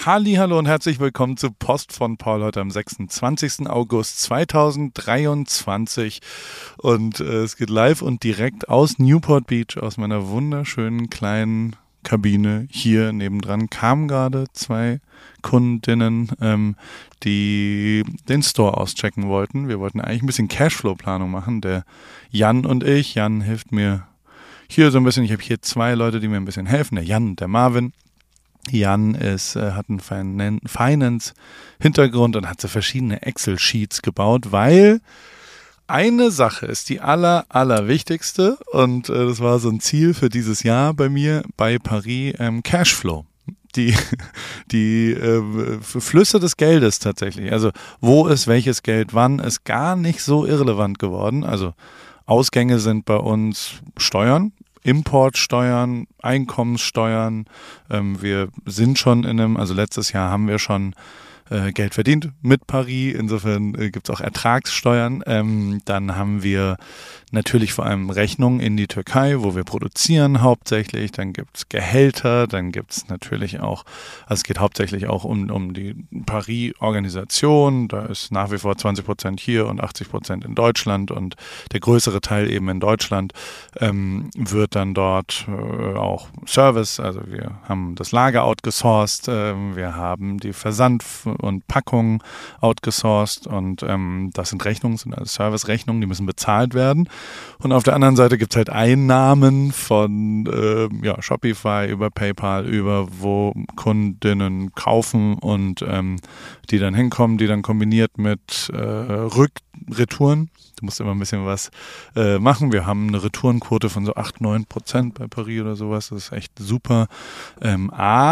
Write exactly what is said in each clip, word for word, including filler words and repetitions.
Hallihallo und herzlich willkommen zu Post von Paul heute am sechsundzwanzigsten August zweitausenddreiundzwanzig und äh, es geht live und direkt aus Newport Beach, aus meiner wunderschönen kleinen Kabine hier nebendran. Kamen gerade zwei Kundinnen, ähm, die den Store auschecken wollten. Wir wollten eigentlich ein bisschen Cashflow-Planung machen, der Jan und ich. Jan hilft mir hier so ein bisschen, ich habe hier zwei Leute, die mir ein bisschen helfen, der Jan und der Marvin. Jan ist, äh, hat einen Finance-Hintergrund und hat so verschiedene Excel-Sheets gebaut, weil eine Sache ist die aller, aller wichtigste und äh, das war so ein Ziel für dieses Jahr bei mir bei Paris, ähm, Cashflow. Die, die äh, Flüsse des Geldes tatsächlich, also wo ist welches Geld wann, ist gar nicht so irrelevant geworden. Also Ausgänge sind bei uns Steuern, Importsteuern, Einkommenssteuern. Ähm, wir sind schon in einem, also letztes Jahr haben wir schon äh, Geld verdient mit Paris. Insofern äh, gibt es auch Ertragssteuern. Ähm, dann haben wir natürlich vor allem Rechnungen in die Türkei, wo wir produzieren hauptsächlich. Dann gibt es Gehälter, dann gibt es natürlich auch, also es geht hauptsächlich auch um, um die Paris-Organisation. Da ist nach wie vor zwanzig Prozent hier und achtzig Prozent in Deutschland und der größere Teil eben in Deutschland ähm, wird dann dort äh, auch Service, also wir haben das Lager outgesourced, äh, wir haben die Versand- und Packung outgesourced und ähm, das sind Rechnungen, sind also Service-Rechnungen, die müssen bezahlt werden. Und auf der anderen Seite gibt es halt Einnahmen von äh, ja, Shopify über PayPal, über wo Kundinnen kaufen und ähm, die dann hinkommen, die dann kombiniert mit äh, Rückretouren. Du musst immer ein bisschen was äh, machen. Wir haben eine Retourenquote von so acht, neun Prozent bei Paris oder sowas. Das ist echt super. Ähm,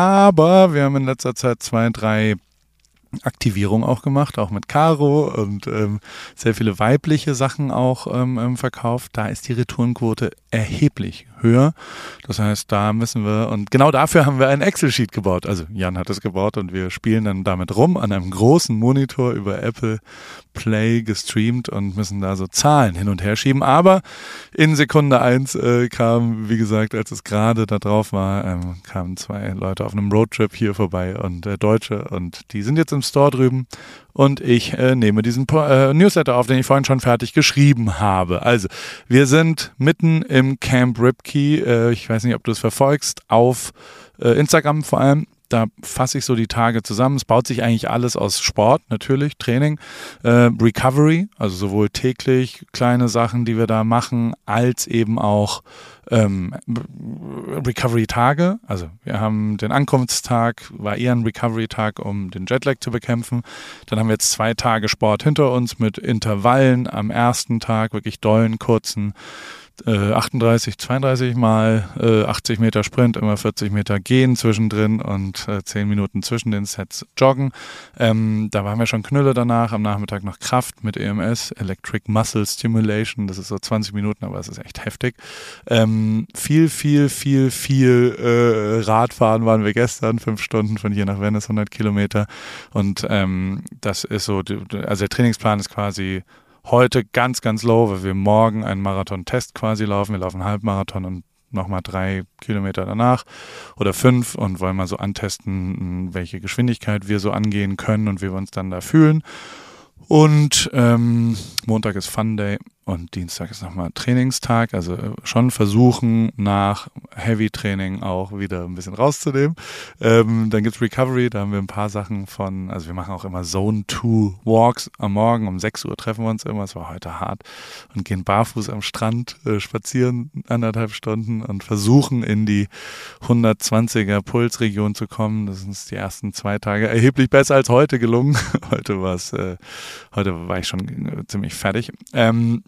aber wir haben in letzter Zeit zwei, drei Aktivierung auch gemacht, auch mit Caro und ähm, sehr viele weibliche Sachen auch ähm, verkauft. Da ist die Retourenquote erheblich höher. Das heißt, da müssen wir, und genau dafür haben wir ein Excel-Sheet gebaut. Also Jan hat es gebaut und wir spielen dann damit rum an einem großen Monitor über Apple Play gestreamt und müssen da so Zahlen hin und her schieben. Aber in Sekunde eins äh, kam, wie gesagt, als es gerade da drauf war, ähm, kamen zwei Leute auf einem Roadtrip hier vorbei und äh, Deutsche und die sind jetzt im Store drüben und ich äh, nehme diesen äh, Newsletter auf, den ich vorhin schon fertig geschrieben habe. Also, wir sind mitten im Camp Ripkey. Äh, ich weiß nicht, ob du es verfolgst, auf äh, Instagram vor allem. Da fasse ich so die Tage zusammen. Es baut sich eigentlich alles aus Sport, natürlich, Training, äh, Recovery, also sowohl täglich kleine Sachen, die wir da machen, als eben auch ähm, Recovery-Tage. Also wir haben den Ankunftstag, war eher ein Recovery-Tag, um den Jetlag zu bekämpfen. Dann haben wir jetzt zwei Tage Sport hinter uns mit Intervallen am ersten Tag, wirklich dollen, kurzen, Äh, achtunddreißig, zweiunddreißig mal äh, achtzig Meter Sprint, immer vierzig Meter gehen zwischendrin und äh, zehn Minuten zwischen den Sets joggen. Ähm, da waren wir schon Knülle danach, am Nachmittag noch Kraft mit E M S, Electric Muscle Stimulation, das ist so zwanzig Minuten, aber es ist echt heftig. Ähm, viel, viel, viel, viel äh, Radfahren waren wir gestern, fünf Stunden von hier nach Venice, hundert Kilometer und ähm, das ist so, also der Trainingsplan ist quasi heute ganz, ganz low, weil wir morgen einen Marathon-Test quasi laufen. Wir laufen einen Halbmarathon und nochmal drei Kilometer danach oder fünf und wollen mal so antesten, welche Geschwindigkeit wir so angehen können und wie wir uns dann da fühlen. Und ähm, Montag ist Fun Day und Dienstag ist nochmal Trainingstag. Also schon versuchen, nach Heavy-Training auch wieder ein bisschen rauszunehmen. Ähm, dann gibt's Recovery, da haben wir ein paar Sachen von, also wir machen auch immer Zone zwei Walks am Morgen. Um sechs Uhr treffen wir uns immer, es war heute hart, und gehen barfuß am Strand, äh, spazieren anderthalb Stunden und versuchen in die hundertzwanziger Pulsregion zu kommen. Das sind uns die ersten zwei Tage erheblich besser als heute gelungen. Heute war es, äh, heute war ich schon äh, ziemlich fertig. Ähm,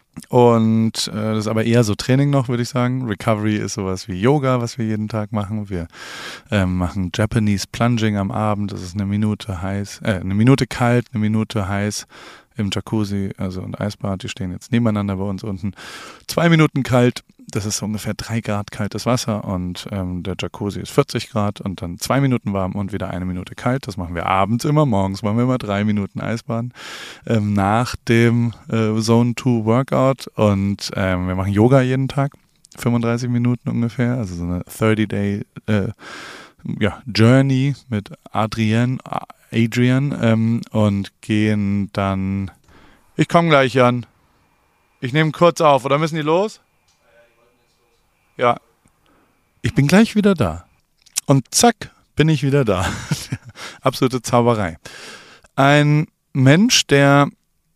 Und äh, das ist aber eher so Training noch, würde ich sagen. Recovery ist sowas wie Yoga, was wir jeden Tag machen. Wir ähm, machen Japanese Plunging am Abend. Das ist eine Minute heiß, äh, eine Minute kalt, eine Minute heiß im Jacuzzi, also und Eisbad. Die stehen jetzt nebeneinander bei uns unten. Zwei Minuten kalt. Das ist so ungefähr drei Grad kaltes Wasser und ähm, der Jacuzzi ist vierzig Grad und dann zwei Minuten warm und wieder eine Minute kalt. Das machen wir abends immer, morgens machen wir immer drei Minuten Eisbaden ähm, nach dem äh, Zone zwei Workout und ähm, wir machen Yoga jeden Tag, fünfunddreißig Minuten ungefähr, also so eine dreißig Day äh, ja, Journey mit Adrian, Adrian ähm, und gehen dann, ich komme gleich, Jan. Ich nehme kurz auf, oder müssen die los? Ja, ich bin gleich wieder da. Und zack, bin ich wieder da. Absolute Zauberei. Ein Mensch, der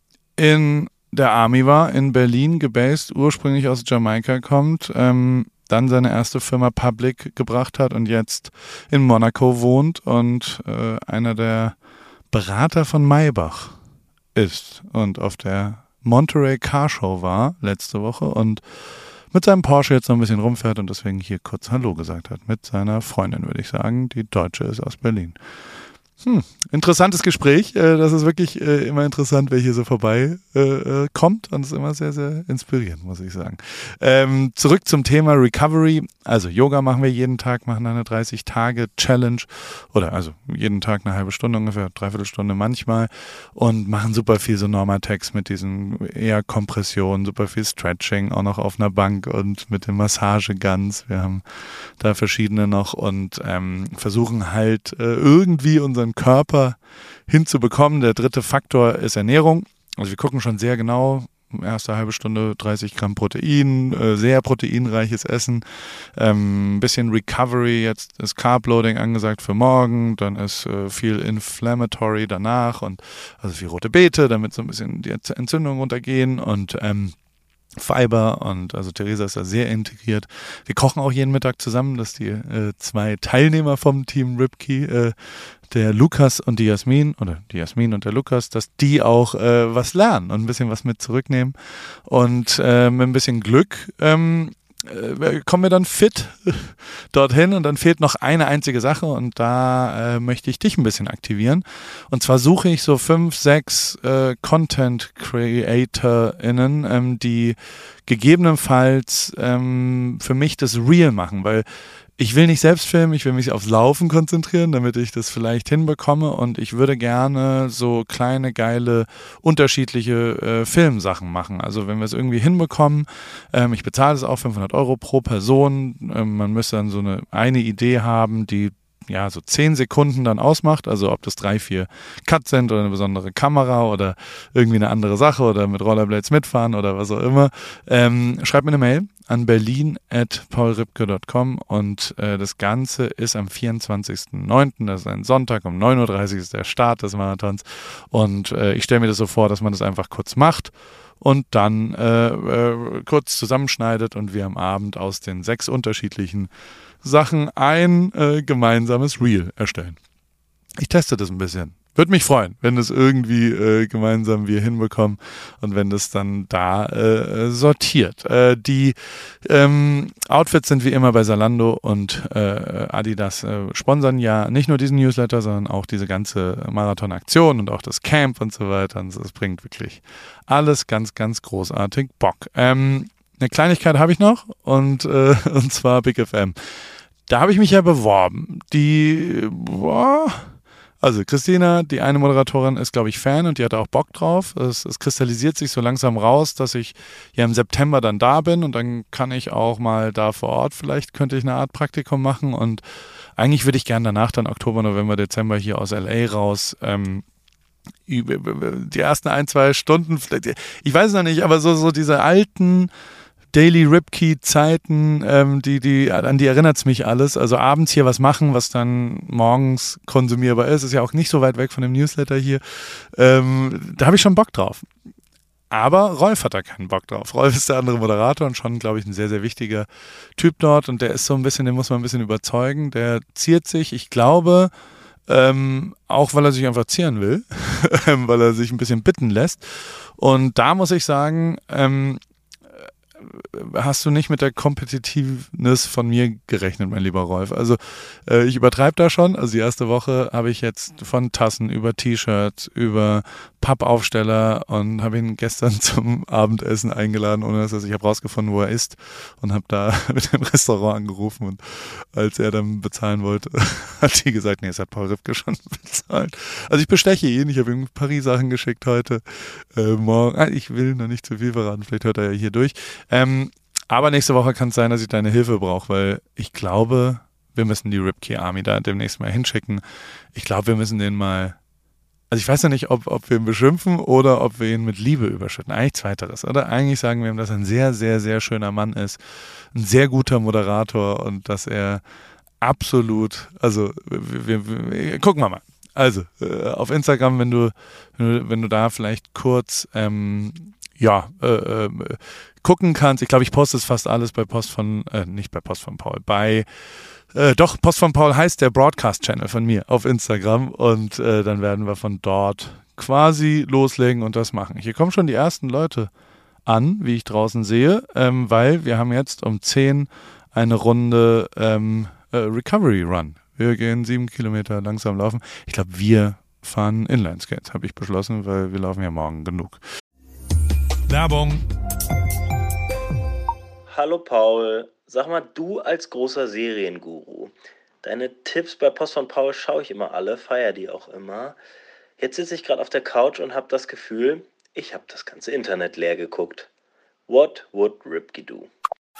in der Army war, in Berlin gebased, ursprünglich aus Jamaika kommt, ähm, dann seine erste Firma Public gebracht hat und jetzt in Monaco wohnt und äh, einer der Berater von Maybach ist und auf der Monterey Car Show war letzte Woche und mit seinem Porsche jetzt noch ein bisschen rumfährt und deswegen hier kurz Hallo gesagt hat. Mit seiner Freundin, würde ich sagen, die Deutsche ist aus Berlin. Hm, interessantes Gespräch. Das ist wirklich immer interessant, wer hier so vorbei äh, kommt und es ist immer sehr, sehr inspirierend, muss ich sagen. Ähm, zurück zum Thema Recovery. Also Yoga machen wir jeden Tag, machen eine dreißig-Tage-Challenge oder also jeden Tag eine halbe Stunde ungefähr, dreiviertel Stunde manchmal und machen super viel so Normatex mit diesen eher Kompressionen, super viel Stretching, auch noch auf einer Bank und mit dem Massageguns. Wir haben da verschiedene noch und ähm, versuchen halt äh, irgendwie unseren Körper hinzubekommen. Der dritte Faktor ist Ernährung. Also wir gucken schon sehr genau, erste halbe Stunde dreißig Gramm Protein, äh, sehr proteinreiches Essen, ähm, ein bisschen Recovery, jetzt ist Carb-Loading angesagt für morgen, dann ist äh, viel Inflammatory danach und also viel rote Beete, damit so ein bisschen die Entzündungen runtergehen und ähm, Fiber und also Theresa ist da sehr integriert. Wir kochen auch jeden Mittag zusammen, dass die äh, zwei Teilnehmer vom Team Ripkey, äh, der Lukas und die Jasmin, oder die Jasmin und der Lukas, dass die auch äh, was lernen und ein bisschen was mit zurücknehmen. Und äh, mit ein bisschen Glück ähm, äh, kommen wir dann fit dorthin und dann fehlt noch eine einzige Sache und da äh, möchte ich dich ein bisschen aktivieren. Und zwar suche ich so fünf, sechs äh, Content-CreatorInnen, ähm, die gegebenenfalls ähm, für mich das Real machen, weil ich will nicht selbst filmen, ich will mich aufs Laufen konzentrieren, damit ich das vielleicht hinbekomme und ich würde gerne so kleine, geile, unterschiedliche äh, Filmsachen machen. Also wenn wir es irgendwie hinbekommen, ähm, ich bezahle es auch fünfhundert Euro pro Person, ähm, man müsste dann so eine, eine Idee haben, die ja, so zehn Sekunden dann ausmacht, also ob das drei, vier Cuts sind oder eine besondere Kamera oder irgendwie eine andere Sache oder mit Rollerblades mitfahren oder was auch immer, ähm, schreibt mir eine Mail an berlin at paulripke dot com und äh, das Ganze ist am vierundzwanzigsten neunten, das ist ein Sonntag, um neun Uhr dreißig ist der Start des Marathons und äh, ich stelle mir das so vor, dass man das einfach kurz macht und dann äh, äh, kurz zusammenschneidet und wir am Abend aus den sechs unterschiedlichen Sachen ein äh, gemeinsames Reel erstellen. Ich teste das ein bisschen. Würde mich freuen, wenn das irgendwie äh, gemeinsam wir hinbekommen und wenn das dann da äh, sortiert. Äh, die ähm, Outfits sind wie immer bei Zalando und äh, Adidas äh, sponsern ja nicht nur diesen Newsletter, sondern auch diese ganze Marathon-Aktion und auch das Camp und so weiter. Und es bringt wirklich alles ganz, ganz großartig Bock. Ähm, Eine Kleinigkeit habe ich noch und, äh, und zwar Big F M. Da habe ich mich ja beworben. Die, boah, also Christina, die eine Moderatorin, ist, glaube ich, Fan und die hatte auch Bock drauf. Es, es kristallisiert sich so langsam raus, dass ich ja im September dann da bin und dann kann ich auch mal da vor Ort, vielleicht könnte ich eine Art Praktikum machen und eigentlich würde ich gerne danach dann Oktober, November, Dezember hier aus L A raus ähm, die ersten ein, zwei Stunden, ich weiß es noch nicht, aber so, so diese alten Daily Ripkey-Zeiten, ähm, die, die, an die erinnert es mich alles. Also abends hier was machen, was dann morgens konsumierbar ist. Ist ja auch nicht so weit weg von dem Newsletter hier. Ähm, da habe ich schon Bock drauf. Aber Rolf hat da keinen Bock drauf. Rolf ist der andere Moderator und schon, glaube ich, ein sehr, sehr wichtiger Typ dort. Und der ist so ein bisschen, den muss man ein bisschen überzeugen. Der ziert sich, ich glaube, ähm, auch weil er sich einfach zieren will, weil er sich ein bisschen bitten lässt. Und da muss ich sagen, ähm, hast du nicht mit der Competitiveness von mir gerechnet, mein lieber Rolf. Also äh, ich übertreibe da schon. Also die erste Woche habe ich jetzt von Tassen über T-Shirts, über Pappaufsteller und habe ihn gestern zum Abendessen eingeladen, ohne dass er, ich habe rausgefunden, wo er ist und habe da mit dem Restaurant angerufen und als er dann bezahlen wollte, hat die gesagt, nee, es hat Paul Ripke schon bezahlt. Also ich besteche ihn, ich habe ihm ein paar Sachen geschickt heute, äh, morgen, ah, ich will noch nicht zu viel verraten, vielleicht hört er ja hier durch. Ähm, aber nächste Woche kann es sein, dass ich deine Hilfe brauche, weil ich glaube, wir müssen die Ripkey Army da demnächst mal hinschicken. Ich glaube, wir müssen den mal, also ich weiß ja nicht, ob, ob wir ihn beschimpfen oder ob wir ihn mit Liebe überschütten. Eigentlich zweiteres, oder? Eigentlich sagen wir ihm, dass er ein sehr, sehr, sehr schöner Mann ist, ein sehr guter Moderator und dass er absolut, also wir, wir, wir gucken wir mal. Also, äh, auf Instagram, wenn du, wenn du, wenn du da vielleicht kurz ähm, ja, äh, äh, gucken kannst. Ich glaube, ich poste es fast alles bei Post von, äh, nicht bei Post von Paul, bei, äh, doch, Post von Paul heißt der Broadcast-Channel von mir auf Instagram und äh, dann werden wir von dort quasi loslegen und das machen. Hier kommen schon die ersten Leute an, wie ich draußen sehe, ähm, weil wir haben jetzt um zehn eine Runde ähm, äh, Recovery Run. Wir gehen sieben Kilometer langsam laufen. Ich glaube, wir fahren Inline-Skates, habe ich beschlossen, weil wir laufen ja morgen genug. Werbung. Hallo Paul, sag mal, du als großer Serienguru, deine Tipps bei Post von Paul schaue ich immer alle, feiere die auch immer. Jetzt sitze ich gerade auf der Couch und habe das Gefühl, ich habe das ganze Internet leer geguckt. What would Ripkey do?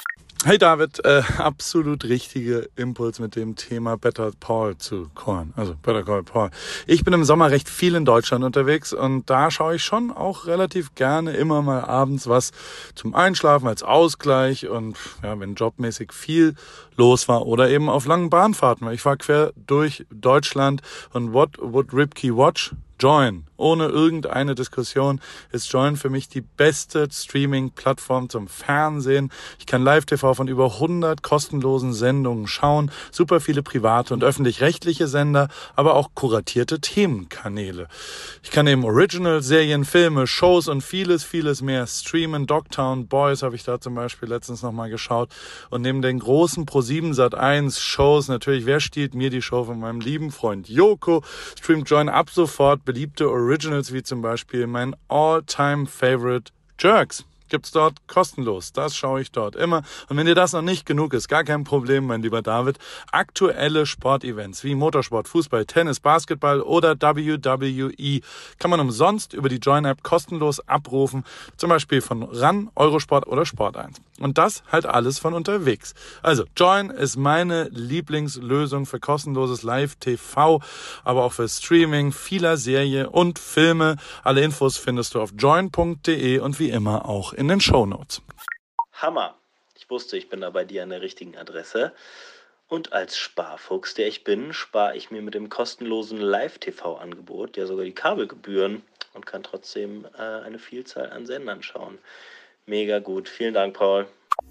Hey David, äh, absolut richtige Impuls mit dem Thema Better Paul zu callen, also Better Call Paul. Ich bin im Sommer recht viel in Deutschland unterwegs und da schaue ich schon auch relativ gerne immer mal abends was zum Einschlafen als Ausgleich und ja, wenn jobmäßig viel los war oder eben auf langen Bahnfahrten, weil ich fahre quer durch Deutschland und what would Ripkey watch? Joyn. Ohne irgendeine Diskussion ist Joyn für mich die beste Streaming-Plattform zum Fernsehen. Ich kann Live-T V von über hundert kostenlosen Sendungen schauen, super viele private und öffentlich-rechtliche Sender, aber auch kuratierte Themenkanäle. Ich kann eben Original, Serien, Filme, Shows und vieles, vieles mehr streamen. Dogtown Boys habe ich da zum Beispiel letztens nochmal geschaut. Und neben den großen Pro sieben Sat eins Shows, natürlich, wer stiehlt mir die Show von meinem lieben Freund Joko, streamt Joyn ab sofort beliebte Originals wie zum Beispiel mein All-Time-Favorite Jerks. Gibt's dort kostenlos. Das schaue ich dort immer. Und wenn dir das noch nicht genug ist, gar kein Problem, mein lieber David. Aktuelle Sportevents wie Motorsport, Fußball, Tennis, Basketball oder W W E kann man umsonst über die Joyn-App kostenlos abrufen. Zum Beispiel von R A N, Eurosport oder Sport eins. Und das halt alles von unterwegs. Also Joyn ist meine Lieblingslösung für kostenloses Live-T V, aber auch für Streaming vieler Serien und Filme. Alle Infos findest du auf joyn punkt de und wie immer auch in den Shownotes. Hammer. Ich wusste, ich bin da bei dir an der richtigen Adresse. Und als Sparfuchs, der ich bin, spare ich mir mit dem kostenlosen Live-T V-Angebot ja sogar die Kabelgebühren und kann trotzdem äh, eine Vielzahl an Sendern schauen. Mega gut. Vielen Dank, Paul.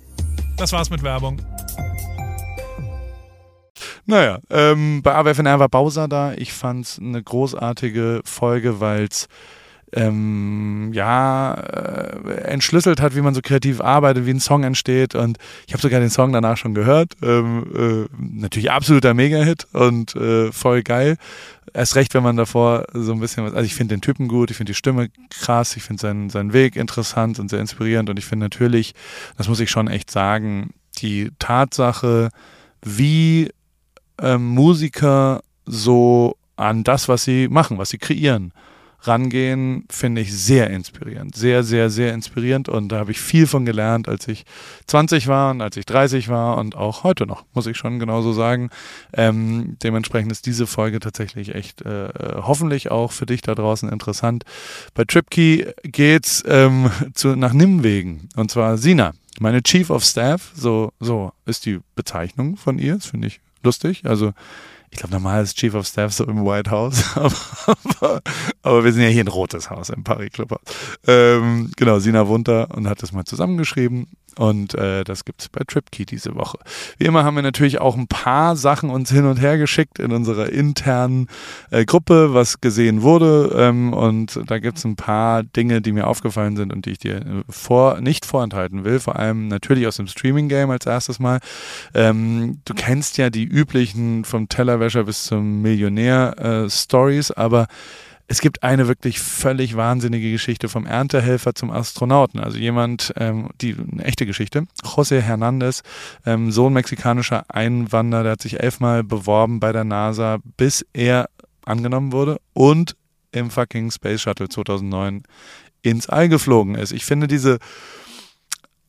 Das war's mit Werbung. Naja, ähm, bei A W F N R war Bowser da. Ich fand's eine großartige Folge, weil's ähm, ja, äh, entschlüsselt hat, wie man so kreativ arbeitet, wie ein Song entsteht und ich habe sogar den Song danach schon gehört. Ähm, äh, natürlich absoluter Mega-Hit und äh, voll geil. Erst recht, wenn man davor so ein bisschen was, also ich finde den Typen gut, ich finde die Stimme krass, ich finde seinen, seinen Weg interessant und sehr inspirierend und ich finde natürlich, das muss ich schon echt sagen, die Tatsache, wie ähm, Musiker so an das, was sie machen, was sie kreieren, rangehen, finde ich sehr inspirierend. Sehr, sehr, sehr inspirierend und da habe ich viel von gelernt, als ich zwanzig war und als ich dreißig war und auch heute noch, muss ich schon genauso sagen. Ähm, dementsprechend ist diese Folge tatsächlich echt äh, hoffentlich auch für dich da draußen interessant. Bei Tripkey geht's ähm, zu, nach Nimwegen und zwar Sina, meine Chief of Staff, so, so ist die Bezeichnung von ihr, das finde ich lustig, also ich glaube, normal ist Chief of Staff so im White House, aber, aber, aber wir sind ja hier ein rotes Haus im Paris Clubhaus. Ähm, genau, Sina wohnt da und hat das mal zusammengeschrieben und äh, das gibt's bei Tripkey diese Woche. Wie immer haben wir natürlich auch ein paar Sachen uns hin und her geschickt in unserer internen äh, Gruppe, was gesehen wurde ähm, und da gibt's ein paar Dinge, die mir aufgefallen sind und die ich dir vor, nicht vorenthalten will, vor allem natürlich aus dem Streaming-Game als erstes Mal. Ähm, du kennst ja die üblichen vom Tellerwäscher bis zum Millionär äh, Stories, aber es gibt eine wirklich völlig wahnsinnige Geschichte vom Erntehelfer zum Astronauten. Also jemand, ähm, die eine echte Geschichte. José Hernandez, ähm, Sohn mexikanischer Einwanderer, der hat sich elfmal beworben bei der NASA, bis er angenommen wurde und im fucking Space Shuttle zweitausendneun ins All geflogen ist. Ich finde diese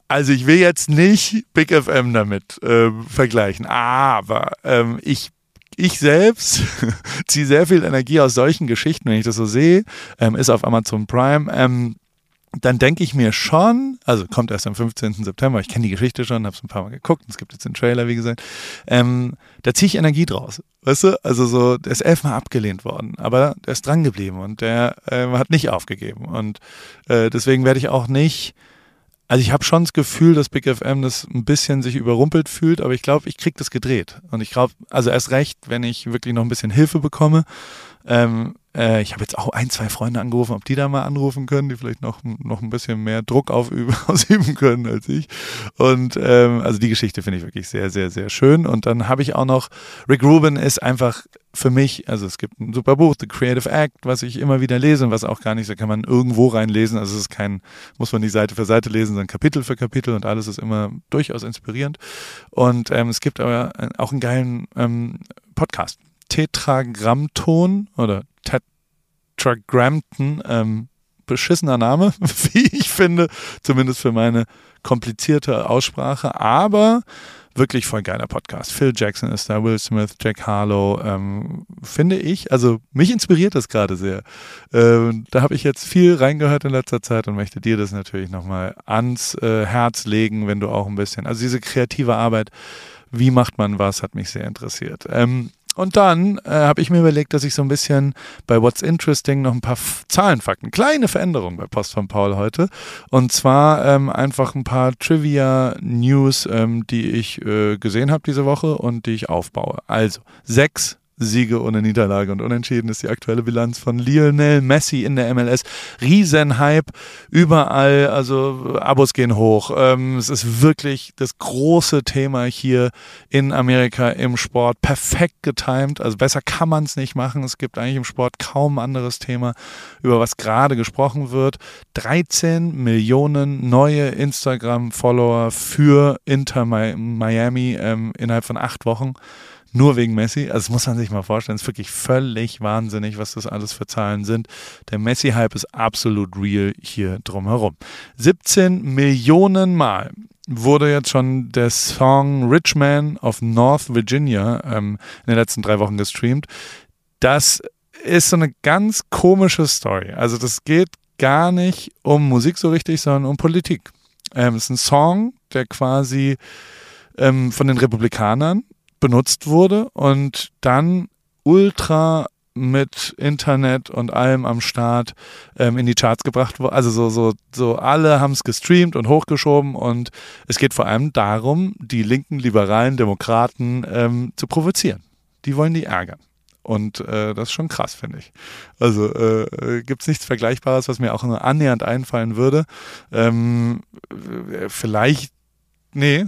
Also ich will jetzt nicht Big F M damit ähm, vergleichen, aber ähm, ich Ich selbst ziehe sehr viel Energie aus solchen Geschichten, wenn ich das so sehe, ähm, ist auf Amazon Prime, ähm, dann denke ich mir schon, also kommt erst am fünfzehnten September, ich kenne die Geschichte schon, habe es ein paar Mal geguckt, es gibt jetzt den Trailer, wie gesagt, ähm, da ziehe ich Energie draus, weißt du, also so, der ist elfmal abgelehnt worden, aber der ist dran geblieben und der äh, hat nicht aufgegeben und äh, deswegen werde ich auch nicht, also ich habe schon das Gefühl, dass Big F M das ein bisschen sich überrumpelt fühlt, aber ich glaube, ich kriege das gedreht. Und ich glaube, also erst recht, wenn ich wirklich noch ein bisschen Hilfe bekomme. Ähm, äh, ich habe jetzt auch ein, zwei Freunde angerufen, ob die da mal anrufen können, die vielleicht noch, noch ein bisschen mehr Druck aufüben, ausüben können als ich. Und ähm, also die Geschichte finde ich wirklich sehr, sehr, sehr schön. Und dann habe ich auch noch, Rick Rubin ist einfach für mich, also es gibt ein super Buch, The Creative Act, was ich immer wieder lese und was auch gar nicht, da kann man irgendwo reinlesen, also es ist kein, muss man nicht Seite für Seite lesen, sondern Kapitel für Kapitel und alles ist immer durchaus inspirierend. Und ähm, es gibt aber auch einen geilen ähm, Podcast, Tetragramton oder Tetragramton, ähm, beschissener Name, wie ich finde, zumindest für meine komplizierte Aussprache, aber wirklich voll geiler Podcast. Phil Jackson ist da, Will Smith, Jack Harlow, ähm, finde ich, also mich inspiriert das gerade sehr. Ähm, da habe ich jetzt viel reingehört in letzter Zeit und möchte dir das natürlich nochmal ans äh, Herz legen, wenn du auch ein bisschen, also diese kreative Arbeit, wie macht man was, hat mich sehr interessiert. Ähm, Und dann äh, habe ich mir überlegt, dass ich so ein bisschen bei What's Interesting noch ein paar F- Zahlenfakten, kleine Veränderungen bei Post von Paul heute. Und zwar ähm, einfach ein paar Trivia-News, ähm, die ich äh, gesehen habe diese Woche und die ich aufbaue. Also, sechs Siege ohne Niederlage und Unentschieden ist die aktuelle Bilanz von Lionel Messi in der M L S. Riesenhype überall, also Abos gehen hoch. Ähm, es ist wirklich das große Thema hier in Amerika im Sport. Perfekt getimed, also besser kann man es nicht machen. Es gibt eigentlich im Sport kaum ein anderes Thema, über was gerade gesprochen wird. dreizehn Millionen neue Instagram-Follower für Inter Miami ähm, innerhalb von acht Wochen. Nur wegen Messi, also das muss man sich mal vorstellen, es ist wirklich völlig wahnsinnig, was das alles für Zahlen sind. Der Messi-Hype ist absolut real hier drumherum. siebzehn Millionen Mal wurde jetzt schon der Song Rich Man of North Virginia ähm, in den letzten drei Wochen gestreamt. Das ist so eine ganz komische Story. Also das geht gar nicht um Musik so richtig, sondern um Politik. Ähm, es ist ein Song, der quasi ähm, von den Republikanern benutzt wurde und dann ultra mit Internet und allem am Start ähm, in die Charts gebracht wurde. Also so, so, so alle haben es gestreamt und hochgeschoben und es geht vor allem darum, die linken, liberalen Demokraten ähm, zu provozieren. Die wollen die ärgern. Und äh, das ist schon krass, finde ich. Also äh, gibt es nichts Vergleichbares, was mir auch nur annähernd einfallen würde. Ähm, vielleicht, nee,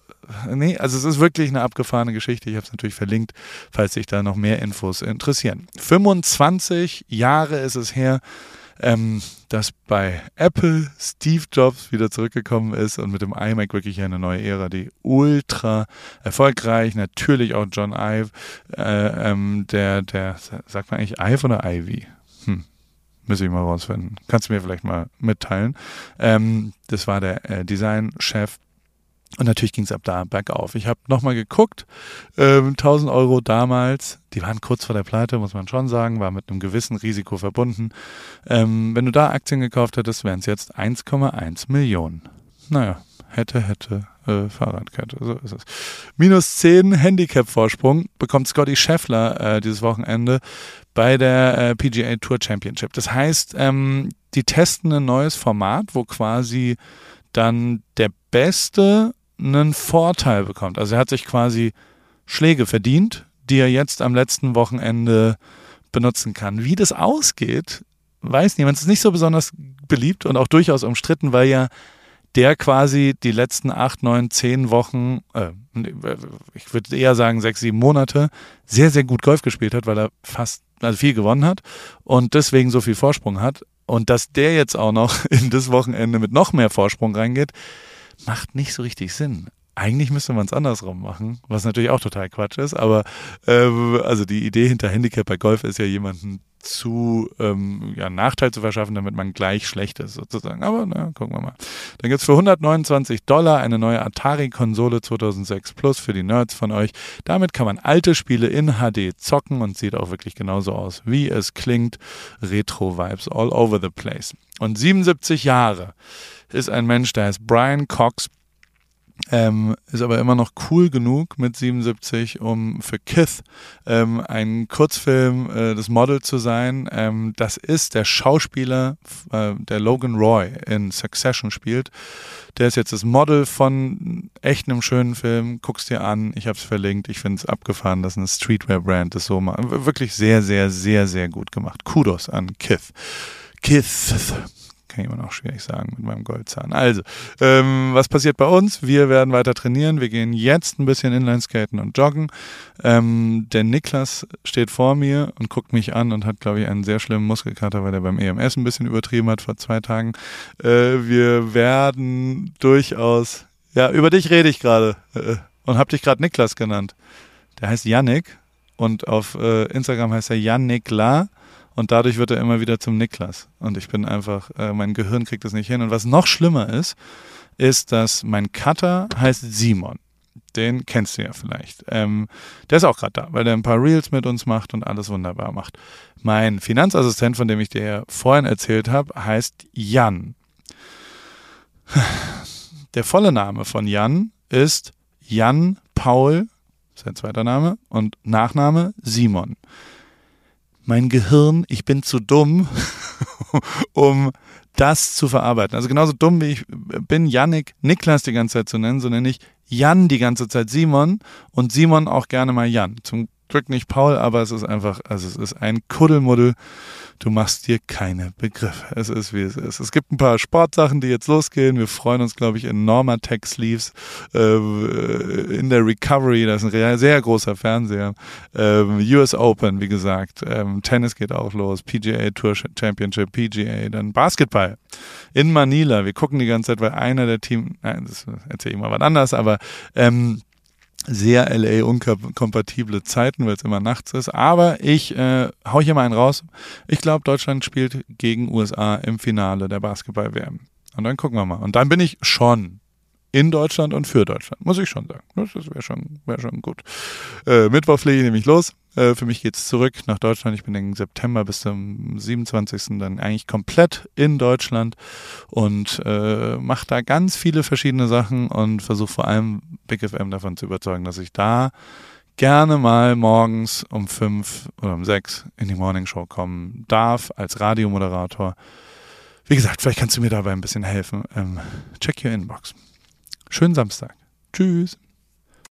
Nee, also es ist wirklich eine abgefahrene Geschichte. Ich habe es natürlich verlinkt, falls sich da noch mehr Infos interessieren. fünfundzwanzig Jahre ist es her, ähm, dass bei Apple Steve Jobs wieder zurückgekommen ist und mit dem iMac wirklich eine neue Ära, die ultra erfolgreich, natürlich auch John Ive, äh, ähm, der, der, sagt man eigentlich Ive oder Ivy? Hm. Müssen ich mal rausfinden. Kannst du mir vielleicht mal mitteilen. Ähm, das war der äh, Designchef. Und natürlich ging es ab da bergauf. Ich habe nochmal geguckt, ähm, tausend Euro damals, die waren kurz vor der Pleite, muss man schon sagen, war mit einem gewissen Risiko verbunden. Ähm, wenn du da Aktien gekauft hättest, wären es jetzt eins Komma eins Millionen. Naja, hätte, hätte, äh, Fahrradkette, so ist es. Minus zehn Handicap-Vorsprung bekommt Scotty Scheffler äh, dieses Wochenende bei der äh, P G A Tour Championship. Das heißt, ähm, die testen ein neues Format, wo quasi dann der Beste einen Vorteil bekommt. Also er hat sich quasi Schläge verdient, die er jetzt am letzten Wochenende benutzen kann. Wie das ausgeht, weiß niemand. Es ist nicht so besonders beliebt und auch durchaus umstritten, weil ja der quasi die letzten acht, neun, zehn Wochen, äh, ich würde eher sagen sechs, sieben Monate, sehr, sehr gut Golf gespielt hat, weil er fast, also viel gewonnen hat und deswegen so viel Vorsprung hat. Und dass der jetzt auch noch in das Wochenende mit noch mehr Vorsprung reingeht, macht nicht so richtig Sinn. Eigentlich müsste man es andersrum machen, was natürlich auch total Quatsch ist, aber äh, also die Idee hinter Handicap bei Golf ist ja, jemanden zu ähm, ja, Nachteil zu verschaffen, damit man gleich schlecht ist sozusagen. Aber na, gucken wir mal. Dann gibt es für hundertneunundzwanzig Dollar eine neue Atari-Konsole zweitausendsechs Plus für die Nerds von euch. Damit kann man alte Spiele in H D zocken und sieht auch wirklich genauso aus, wie es klingt. Retro-Vibes all over the place. Und siebenundsiebzig Jahre ist ein Mensch, der heißt Brian Cox. Ähm, ist aber immer noch cool genug mit siebenundsiebzig, um für Kith ähm, ein Kurzfilm äh, das Model zu sein. Ähm, das ist der Schauspieler, äh, der Logan Roy in Succession spielt. Der ist jetzt das Model von echt einem schönen Film. Guck's dir an, ich hab's verlinkt. Ich finde es abgefahren, dass eine Streetwear-Brand das so macht. Wirklich sehr, sehr, sehr, sehr gut gemacht. Kudos an Kith. Kith. Kann ich immer noch schwierig sagen mit meinem Goldzahn. Also, ähm, was passiert bei uns? Wir werden weiter trainieren. Wir gehen jetzt ein bisschen Inlineskaten und joggen. Ähm, der Niklas steht vor mir und guckt mich an und hat, glaube ich, einen sehr schlimmen Muskelkater, weil er beim E M S ein bisschen übertrieben hat vor zwei Tagen. Äh, wir werden durchaus, ja, über dich rede ich gerade äh, und habe dich gerade Niklas genannt. Der heißt Yannick und auf äh, Instagram heißt er Yannickla. Und dadurch wird er immer wieder zum Niklas. Und ich bin einfach, äh, mein Gehirn kriegt das nicht hin. Und was noch schlimmer ist, ist, dass mein Cutter heißt Simon. Den kennst du ja vielleicht. Ähm, der ist auch gerade da, weil der ein paar Reels mit uns macht und alles wunderbar macht. Mein Finanzassistent, von dem ich dir ja vorhin erzählt habe, heißt Jan. Der volle Name von Jan ist Jan Paul, sein zweiter Name, und Nachname Simon. Mein Gehirn, ich bin zu dumm, um das zu verarbeiten. Also genauso dumm wie ich bin, Yannick Niklas die ganze Zeit zu nennen, so nenne ich Jan die ganze Zeit Simon und Simon auch gerne mal Jan. Zum Glück nicht Paul, aber es ist einfach, also es ist ein Kuddelmuddel. Du machst dir keine Begriffe. Es ist, wie es ist. Es gibt ein paar Sportsachen, die jetzt losgehen. Wir freuen uns, glaube ich, in Normatec Sleeves, äh, in der Recovery. Das ist ein sehr großer Fernseher. Ähm, U S Open, wie gesagt. Ähm, Tennis geht auch los. P G A Tour Championship, P G A. Dann Basketball in Manila. Wir gucken die ganze Zeit, weil einer der Team, nein, das erzähle ich mal was anderes, aber ähm, sehr L A-unkompatible Zeiten, weil es immer nachts ist. Aber ich äh, hau hier mal einen raus. Ich glaube, Deutschland spielt gegen U S A im Finale der Basketball-W M. Und dann gucken wir mal. Und dann bin ich schon in Deutschland und für Deutschland, muss ich schon sagen. Das wäre schon, wär schon gut. Äh, Mittwoch fliege ich nämlich los. Äh, für mich geht's zurück nach Deutschland. Ich bin im September bis zum siebenundzwanzigsten dann eigentlich komplett in Deutschland und äh, mache da ganz viele verschiedene Sachen und versuche vor allem Big F M davon zu überzeugen, dass ich da gerne mal morgens um fünf oder um sechs in die Morning Show kommen darf als Radiomoderator. Wie gesagt, vielleicht kannst du mir dabei ein bisschen helfen. Ähm, check your Inbox. Schönen Samstag. Tschüss.